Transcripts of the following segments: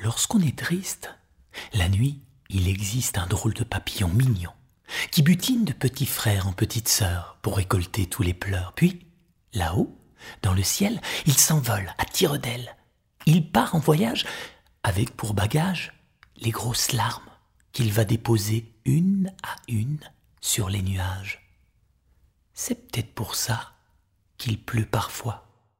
Lorsqu'on est triste, la nuit, il existe un drôle de papillon mignon qui butine de petits frères en petites sœurs pour récolter tous les pleurs. Puis, là-haut, dans le ciel, il s'envole à tire d'aile. Il part en voyage avec pour bagage les grosses larmes qu'il va déposer une à une sur les nuages. C'est peut-être pour ça qu'il pleut parfois.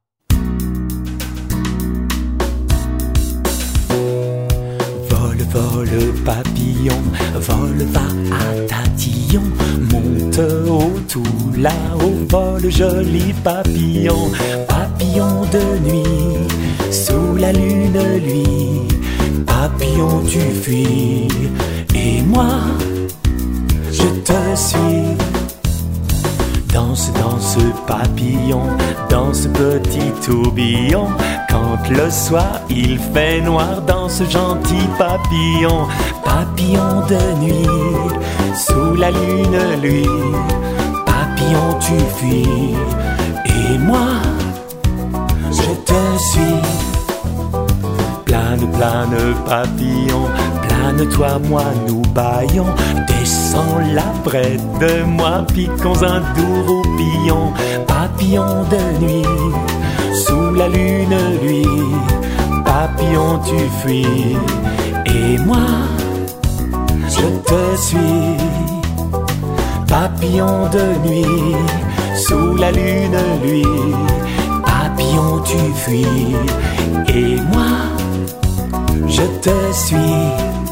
Vole, vole, papillon, vole, va à tatillon, monte haut, tout là-haut, vole, joli papillon, papillon de nuit, sous la lune, lui, papillon, tu fuis, et moi, je te suis. Danse, danse, papillon, dans ce petit tourbillon. Quand le soir il fait noir, dans ce gentil papillon, papillon de nuit, sous la lune, lui, papillon, tu fuis, et moi, je te suis. Plane, plane, papillon, plane-toi, moi, nous baillons. Descends là près de moi, piquons un doux roupillon. Papillon de nuit, sous la lune, lui, papillon, tu fuis, et moi, je te suis. Papillon de nuit, sous la lune, lui, papillon, tu fuis, et moi, je te suis.